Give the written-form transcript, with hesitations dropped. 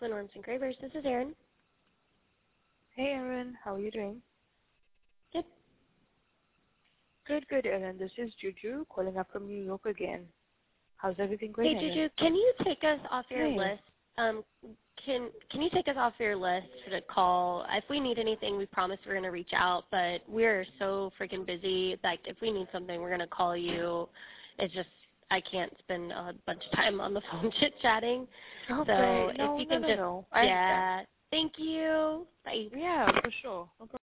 Twin Worms Engravers. This is Erin. Hey, Erin. How are you doing? Good. Good, Erin. This is Juju calling up from New York again. How's everything going, Hey, Erin? Juju, can you take us off your Hey. list? Can you take us off your list to call? If we need anything, we promise we're going to reach out, but we're so freaking busy. Like, if we need something, we're going to call you. It's just, I can't spend a bunch of time on the phone chit-chatting. Okay. So No, if you can no, just, no. I understand. thank you. Bye. Yeah, for sure. No problem.